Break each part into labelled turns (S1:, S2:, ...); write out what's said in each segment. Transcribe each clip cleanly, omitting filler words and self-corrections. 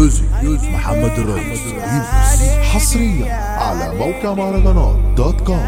S1: ميوزك محمد الريس حصريا على موقع مهرجانات .com.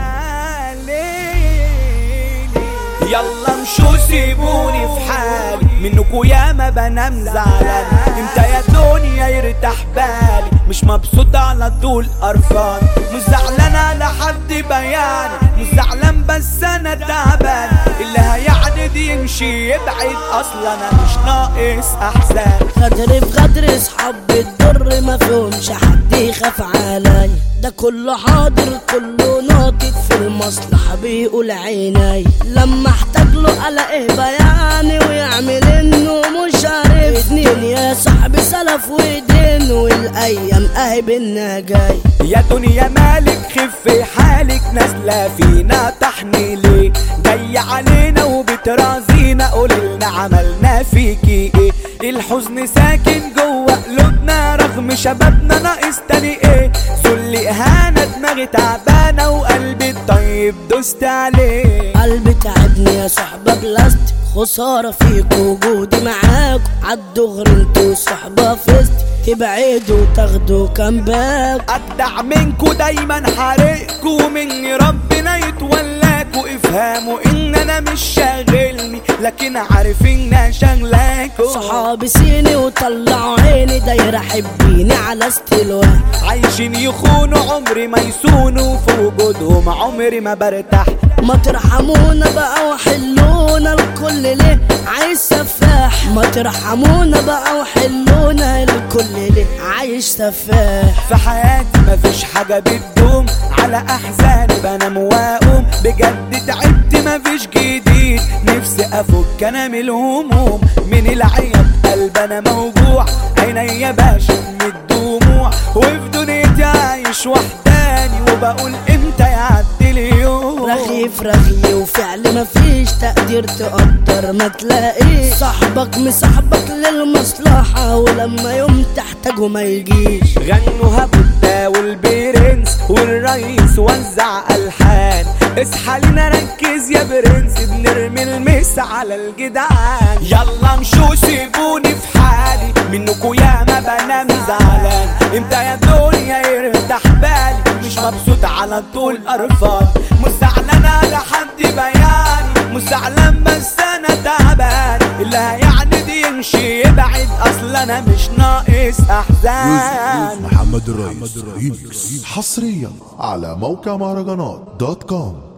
S2: يلا مشوا سيبوني في حالي، منكوا ياما بنام زعلان. امتى يا دنيا يرتاح بالي؟ مش مبسوط على طول قرفان، مش زعلان على حد بياني، مش زعلان بس انا تعبان. اللي هيعند يمشي يبعد، اصلا انا مش ناقص احزان.
S3: غدر في غدر اصحاب الضر، ما فيهمش حد يخاف علي. ده كله حاضر كله ناطط في المصلحة بيقول عيني. لما احتاج له الاقيه بياني ويعمل انه مش عارفني. يا صاحبي سلف ودين والايام اهي بينا جاي.
S2: يا دنيا مالك خف حالك، نازله فينا طحني ليه؟ جاي علينا وبترازينا، قوللنا عملنا فيكي ايه؟ الحزن ساكن جوه قلوبنا رغم شبابنا، ناقص تاني ايه؟ ذل اهانه دماغي تعبانه وقلبي الطيب دوست عليه.
S3: قلبي تعبني يا صحبة بلاستيك، خسارة فيك وجودي معاكوا. عالدغري انتوا صحبة فيست، تبعدوا وتاخدوا كامباك.
S2: ابدع منكوا دايما حارقكوا، مني ربنا يتولاكوا. افهموا ان انا مش شاغلني، لكن عارف انها شغلاكوا.
S3: صحابي سيني وطلعوا عيني، دايرة حبيني على استلوان.
S2: عايشين يخونوا عمري ما يسونوا، في وجودهم عمري ما برتاح.
S3: ما ترحمونا بقى وحلونا الكل ليه عايش سفاح. ما ترحمونا بقى وحلونا الكل ليه عايش سفاح.
S2: في حياتي مفيش حاجة بتدوم، على احزاني بنام واقوم. بجد تعبت مفيش جديد، نفسي افك انا من الهموم. من العيب قلب انا موجوع، عينيا باشم من الدموع. وفي دنيتي عايش وحداني، وبقول امتى يعدي اليوم.
S3: رغيف رغي وفعل مفيش تقدير، تقدر ما تلاقيش. صاحبك مصاحبك للمصلحة، ولما يوم تحتاجه ما يجيش.
S2: غنوها بودا والبرنس والرئيس وزع ألحان. اصحى لنا ركز يا برنس، بنرمي المس على الجدعان. يلا مشوا سيبوني في حالي، منكوا ياما بنام زعلان. امتى يا دنيا يرتاح بالي؟ مش مبسوط على طول قرفان، مش زعلان على حد بياني، مش زعلان بس انا تعبان. اللي هيعند يمشي يبعد، اصلا انا مش ناقص احزان.
S1: محمد الريس حصريا على موقع مهرجانات .com.